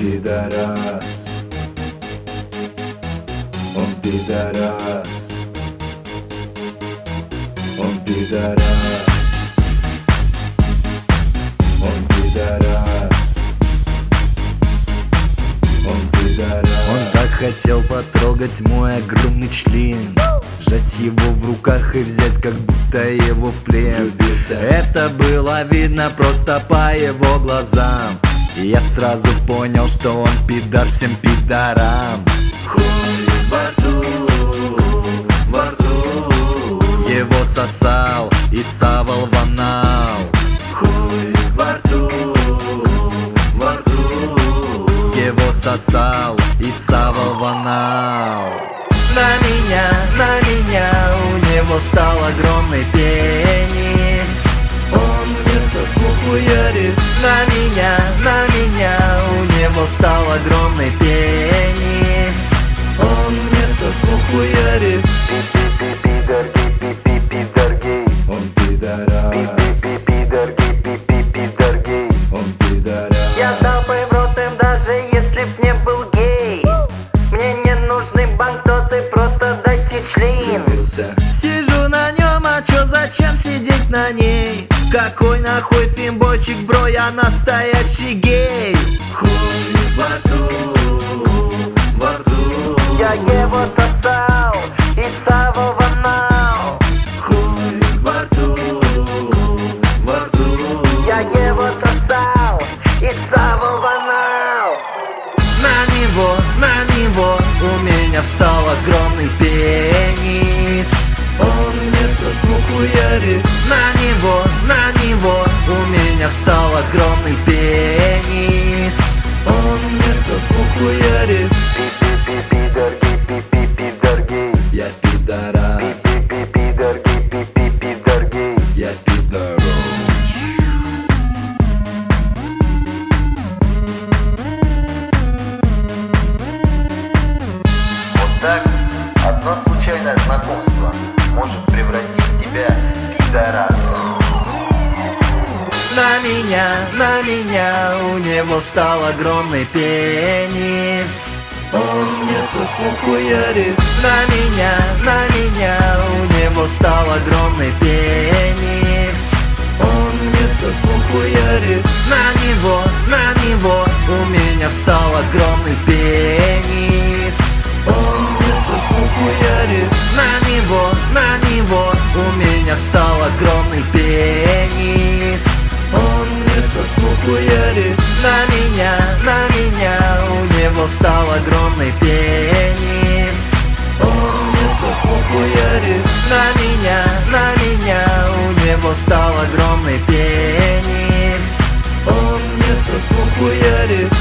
пидорас, он пидорас, он пидорас, он пидорас, он пидорас. Он так хотел потрогать мой огромный член, сжать его в руках и взять, как будто его в плен. Влюбился. Это было видно просто по его глазам, и я сразу понял, что он пидор всем пидорам. Хуй во рту, во рту, Его сосал и савал в анал. хуй во рту, во рту. Его сосал и савал в анал. На меня у него стал огромный пенис. Он мне со слуху ярит. На меня у него стал огромный пенис. Он мне со слуху ярит. Он пидорас, он пидорас. Я дал бы в рот им, даже если б не был гей. Мне не нужный банк, то ты просто дайте член. Влюбился. Сижу на нем, а чё, зачем сидеть на ней? Какой нахуй фимбочек, бро, я настоящий гей. Хуй во рту, во рту. Я его сосал и савал в анал. Хуй во рту, во рту. Я его сосал и савал в анал. На него у меня встал огромный пенис. Он мне со слуху ярит. На него у меня встал огромный пенис. Он мне со слуху ярит. Я пидорас, я пидорас. Вот так одно случайное знакомство может превратить тебя в пидораса. На меня у него встал огромный пенис. Он мне со слуху ярит. На меня у него встал огромный пенис. Он мне со слуху ярит. На него у меня встал огромный пенис. Он мне со слуху ярит. На него у меня встал огромный пенис. Он мне со слуху ярит. На меня у него встал огромный пенис. Он мне со слуху ярит. На меня у него встал огромный пенис. Он мне со слуху ярит.